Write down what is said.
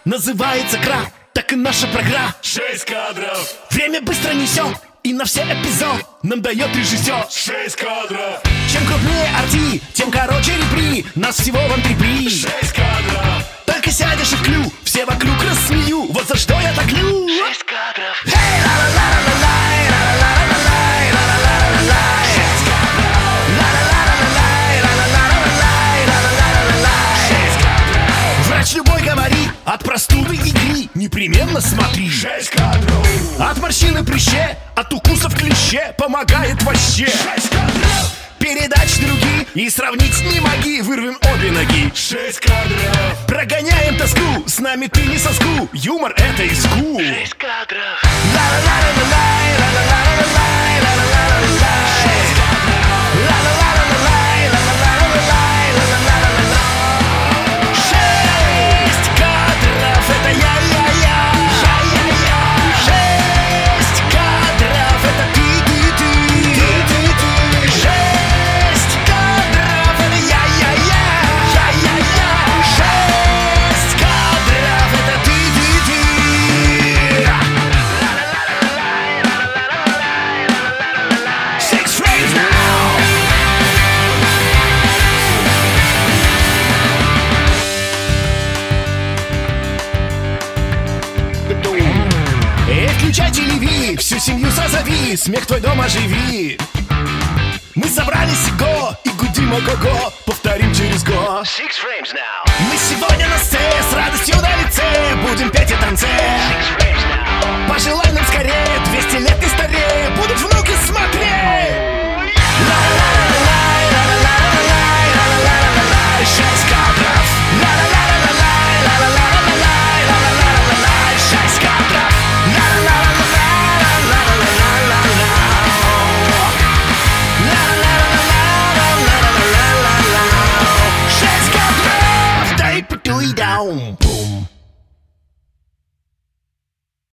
называется крах, так и наша программа. 6 кадров. Время быстро несет, и на все эпизод нам дает режиссер. 6 кадров. Чем крупнее арти, тем короче репри. Нас всего вон 3 при. 6 кадров. Только сядешь и вклю, все вокруг рассмею. Вот за что я так лю. 6 кадров. Эй, ла-ла-ла-ла-лай, ла-ла-ла-ла-лай, ла-ла-ла-ла-лай. 6 кадров. Ла-ла-ла-ла-лай, ла-ла-ла-ла-лай, ла-ла-ла-ла-лай. 6 кадров. Врач любой говорит, от простуды и гри непременно смотри. 6 кадров. От морщины прыще, от укусов клеще помогает вообще. 6 кадров. Передач другие и сравнить не моги. Вырвем обе ноги. 6 кадров. Прогоняем тоску, с нами ты не соску. Юмор это иску. 6 кадров. Ла-ла-ла-ла-лай, ла-ла-ла-ла-лай, ла-ла-ла-ла-лай. 6 кадров. Ла-ла-ла-ла-лай, ла-ла-ла-ла-лай, ла-ла-ла-ла-лай. 6 кадров, это я-я-я. 6 кадров, это ты-ты-ты. 6 кадров, это я-я-я. 6 кадров, это ты-ты-ты. Six frames now. Эй, включай телеви, всю семью созови, смех твой дом оживи. Мы собрались го и гудим ого-го, повторим через год. 6 frames now. Мы сегодня на сцене с радостью на лице будем петь и танцевать. 6 frames now. Пожелай нам скорее, 200 лет и старее будут внуки смотреть. Ла-ла-ла-лай, ла-ла-ла-лай, ла-ла-ла-лай, 6 кадров. Ла-ла-ла-лай, ла-ла-ла-лай, ла-ла-ла-лай, 6 кадров. Ла-ла-ла-лай, ла-ла-ла-ла-ла-ла. Ла-ла-ла-ла-ла-ла-ла-ла. 6 кадров, дай потуй даун.